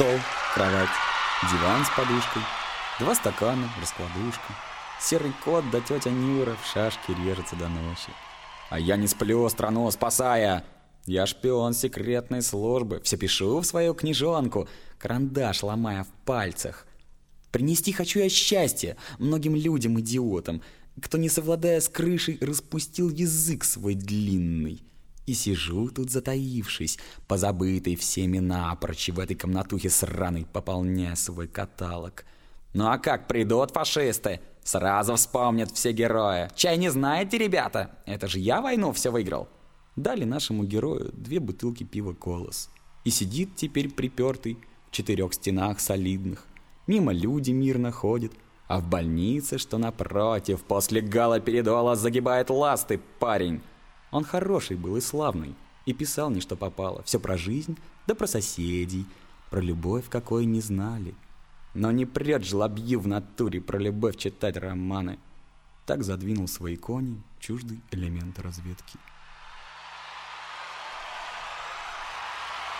Стол, кровать, диван с подушкой, 2 стакана, раскладушка. Серый кот да тетя Нюра в шашки режется до ночи. А я не сплю, страну спасая. Я шпион секретной службы. Все пишу в свою книжонку, карандаш ломая в пальцах. Принести хочу я счастье многим людям-идиотам, кто, не совладая с крышей, распустил язык свой длинный. И сижу тут затаившись, позабытый всеми напрочь, в этой комнатухе сраной, пополняя свой каталог. Ну а как придут фашисты, сразу вспомнят все герои. Чай не знаете, ребята? Это же я войну все выиграл. Дали нашему герою 2 бутылки пива «Колос». И сидит теперь припертый в 4 стенах солидных. Мимо люди мирно ходят, а в больнице, что напротив, после гала-передола загибает ласты парень. Он хороший был и славный, и писал не что попало, все про жизнь, да про соседей, про любовь какой не знали. Но не прет жлобью в натуре про любовь читать романы. Так задвинул свои кони чуждый элемент разведки.